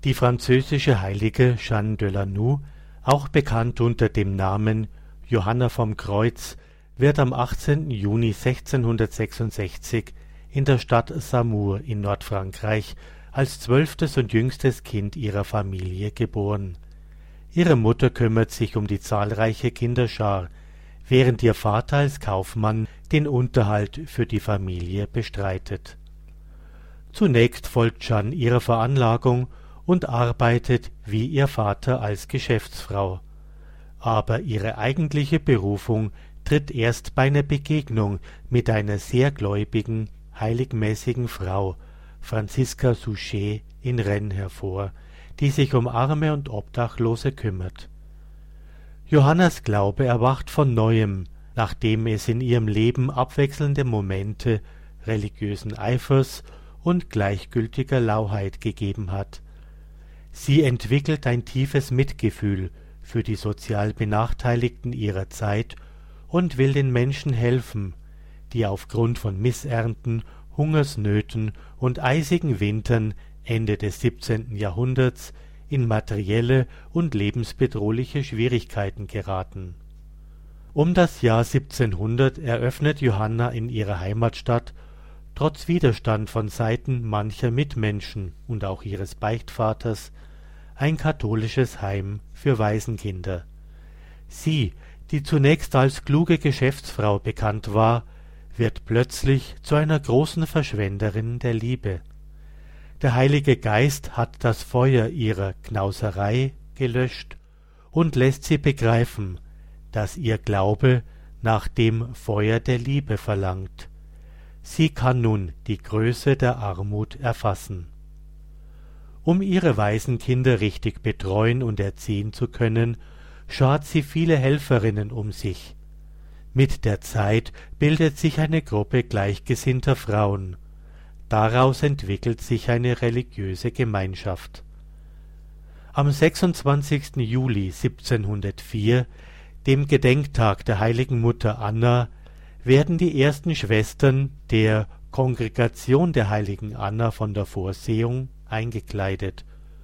Die französische Heilige Jeanne de Lannou, auch bekannt unter dem Namen Johanna vom Kreuz, wird am 18. Juni 1666 in der Stadt Saumur in Nordfrankreich als 12. und jüngstes Kind ihrer Familie geboren. Ihre Mutter kümmert sich um die zahlreiche Kinderschar, während ihr Vater als Kaufmann den Unterhalt für die Familie bestreitet. Zunächst folgt Jeanne ihrer Veranlagung und arbeitet wie ihr Vater als Geschäftsfrau. Aber ihre eigentliche Berufung tritt erst bei einer Begegnung mit einer sehr gläubigen, heiligmäßigen Frau, Franziska Souchet in Rennes, hervor, die sich um Arme und Obdachlose kümmert. Johannas Glaube erwacht von Neuem, nachdem es in ihrem Leben abwechselnde Momente religiösen Eifers und gleichgültiger Lauheit gegeben hat. Sie entwickelt ein tiefes Mitgefühl für die sozial Benachteiligten ihrer Zeit und will den Menschen helfen, die aufgrund von Missernten, Hungersnöten und eisigen Wintern Ende des 17. Jahrhunderts in materielle und lebensbedrohliche Schwierigkeiten geraten. Um das Jahr 1700 eröffnet Johanna in ihrer Heimatstadt trotz Widerstand von Seiten mancher Mitmenschen und auch ihres Beichtvaters ein katholisches Heim für Waisenkinder. Sie, die zunächst als kluge Geschäftsfrau bekannt war, wird plötzlich zu einer großen Verschwenderin der Liebe. Der Heilige Geist hat das Feuer ihrer Knauserei gelöscht und lässt sie begreifen, dass ihr Glaube nach dem Feuer der Liebe verlangt. Sie kann nun die Größe der Armut erfassen. Um ihre Waisenkinder richtig betreuen und erziehen zu können, schart sie viele Helferinnen um sich. Mit der Zeit bildet sich eine Gruppe gleichgesinnter Frauen. Daraus entwickelt sich eine religiöse Gemeinschaft. Am 26. Juli 1704, dem Gedenktag der heiligen Mutter Anna, werden die ersten Schwestern der Kongregation der heiligen Anna von der Vorsehung eingekleidet.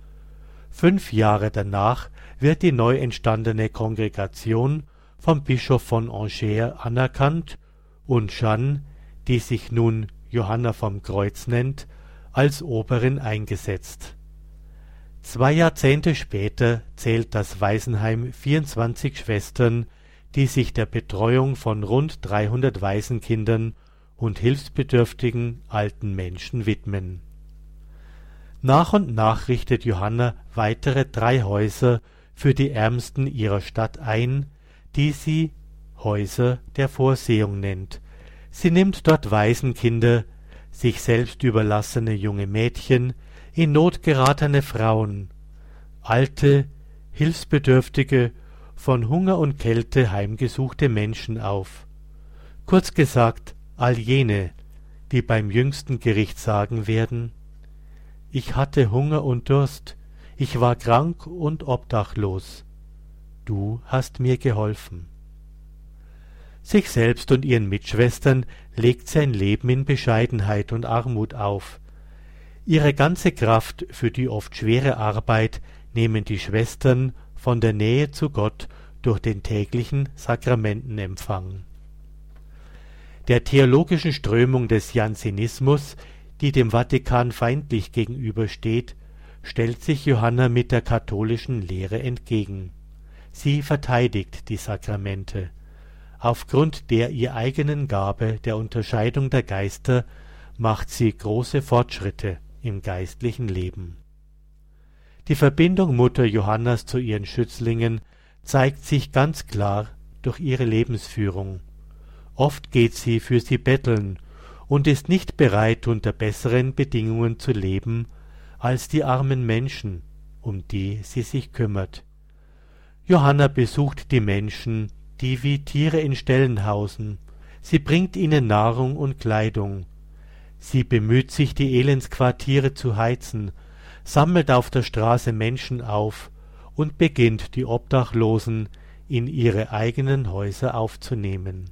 5 Jahre danach wird die neu entstandene Kongregation vom Bischof von Angers anerkannt und Jeanne, die sich nun Johanna vom Kreuz nennt, als Oberin eingesetzt. 2 Jahrzehnte später zählt das Waisenheim 24 Schwestern, die sich der Betreuung von rund 300 Waisenkindern und hilfsbedürftigen alten Menschen widmen. Nach und nach richtet Johanna weitere 3 Häuser für die Ärmsten ihrer Stadt ein, die sie Häuser der Vorsehung nennt. Sie nimmt dort Waisenkinder, sich selbst überlassene junge Mädchen, in Not geratene Frauen, alte, hilfsbedürftige, von Hunger und Kälte heimgesuchte Menschen auf. Kurz gesagt, all jene, die beim jüngsten Gericht sagen werden: Ich hatte Hunger und Durst, ich war krank und obdachlos. Du hast mir geholfen. Sich selbst und ihren Mitschwestern legt sie ein Leben in Bescheidenheit und Armut auf. Ihre ganze Kraft für die oft schwere Arbeit nehmen die Schwestern von der Nähe zu Gott durch den täglichen Sakramentenempfang. Der theologischen Strömung des Jansenismus, die dem Vatikan feindlich gegenübersteht, stellt sich Johanna mit der katholischen Lehre entgegen. Sie verteidigt die Sakramente. Aufgrund der ihr eigenen Gabe der Unterscheidung der Geister macht sie große Fortschritte im geistlichen Leben. Die Verbindung Mutter Johannas zu ihren Schützlingen zeigt sich ganz klar durch ihre Lebensführung. Oft geht sie für sie betteln und ist nicht bereit, unter besseren Bedingungen zu leben als die armen Menschen, um die sie sich kümmert. Johanna besucht die Menschen, die wie Tiere in Ställen hausen. Sie bringt ihnen Nahrung und Kleidung. Sie bemüht sich, die Elendsquartiere zu heizen, sammelt auf der Straße Menschen auf und beginnt, die Obdachlosen in ihre eigenen Häuser aufzunehmen.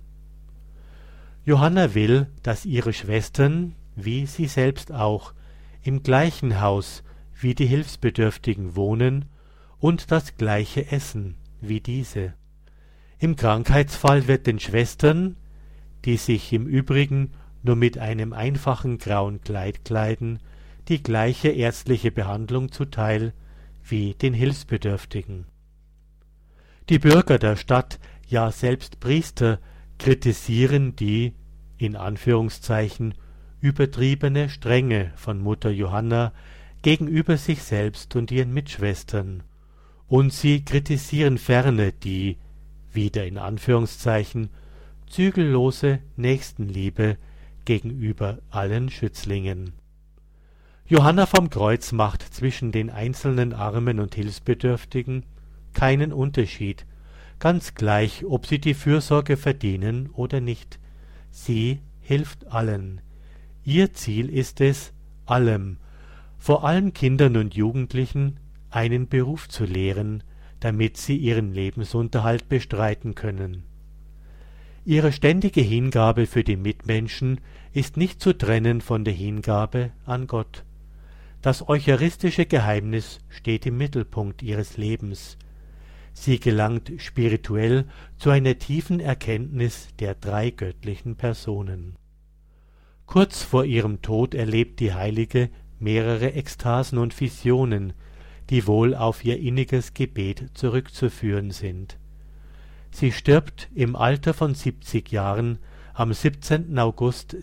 Johanna will, dass ihre Schwestern, wie sie selbst auch, im gleichen Haus wie die Hilfsbedürftigen wohnen und das gleiche essen wie diese. Im Krankheitsfall wird den Schwestern, die sich im Übrigen nur mit einem einfachen grauen Kleid kleiden, die gleiche ärztliche Behandlung zuteil wie den Hilfsbedürftigen. Die Bürger der Stadt, ja selbst Priester, kritisieren die, in Anführungszeichen, übertriebene Strenge von Mutter Johanna gegenüber sich selbst und ihren Mitschwestern, und sie kritisieren ferner die, wieder in Anführungszeichen, zügellose Nächstenliebe gegenüber allen Schützlingen. Johanna vom Kreuz macht zwischen den einzelnen Armen und Hilfsbedürftigen keinen Unterschied, ganz gleich, ob sie die Fürsorge verdienen oder nicht. Sie hilft allen. Ihr Ziel ist es, allem, vor allem Kindern und Jugendlichen, einen Beruf zu lehren, damit sie ihren Lebensunterhalt bestreiten können. Ihre ständige Hingabe für die Mitmenschen ist nicht zu trennen von der Hingabe an Gott. Das eucharistische Geheimnis steht im Mittelpunkt ihres Lebens. Sie gelangt spirituell zu einer tiefen Erkenntnis der drei göttlichen Personen. Kurz vor ihrem Tod erlebt die Heilige mehrere Ekstasen und Visionen, die wohl auf ihr inniges Gebet zurückzuführen sind. Sie stirbt im Alter von 70 Jahren am 17. August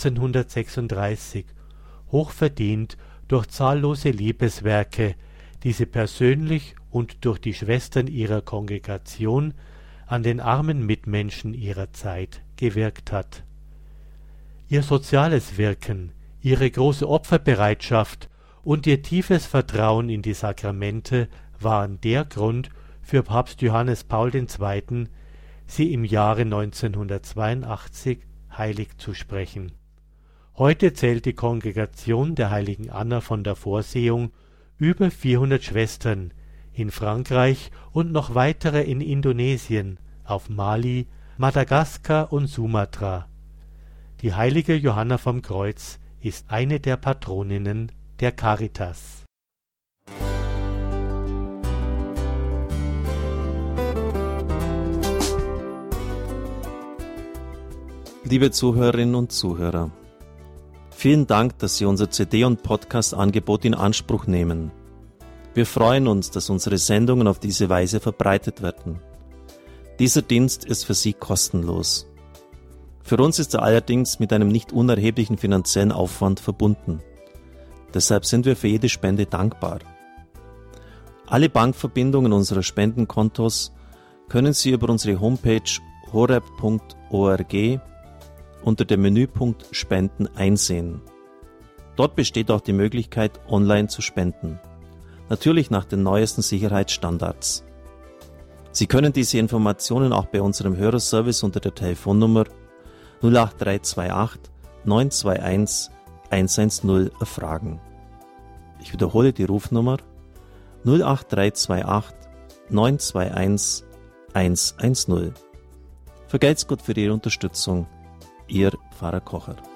1736, hochverdient durch zahllose Liebeswerke, die sie persönlich und durch die Schwestern ihrer Kongregation an den armen Mitmenschen ihrer Zeit gewirkt hat. Ihr soziales Wirken, ihre große Opferbereitschaft und ihr tiefes Vertrauen in die Sakramente waren der Grund für Papst Johannes Paul II., sie im Jahre 1982 heilig zu sprechen. Heute zählt die Kongregation der heiligen Anna von der Vorsehung über 400 Schwestern in Frankreich und noch weitere in Indonesien, auf Mali, Madagaskar und Sumatra. Die heilige Johanna vom Kreuz ist eine der Patroninnen der Caritas. Liebe Zuhörerinnen und Zuhörer, vielen Dank, dass Sie unser CD- und Podcast-Angebot in Anspruch nehmen. Wir freuen uns, dass unsere Sendungen auf diese Weise verbreitet werden. Dieser Dienst ist für Sie kostenlos. Für uns ist er allerdings mit einem nicht unerheblichen finanziellen Aufwand verbunden. Deshalb sind wir für jede Spende dankbar. Alle Bankverbindungen unserer Spendenkontos können Sie über unsere Homepage horeb.org unter dem Menüpunkt Spenden einsehen. Dort besteht auch die Möglichkeit, online zu spenden. Natürlich nach den neuesten Sicherheitsstandards. Sie können diese Informationen auch bei unserem Hörerservice unter der Telefonnummer 08328 921 110 erfragen. Ich wiederhole die Rufnummer 08328 921 110. Vergelt's Gott für Ihre Unterstützung. Ihr Pfarrer Kocher.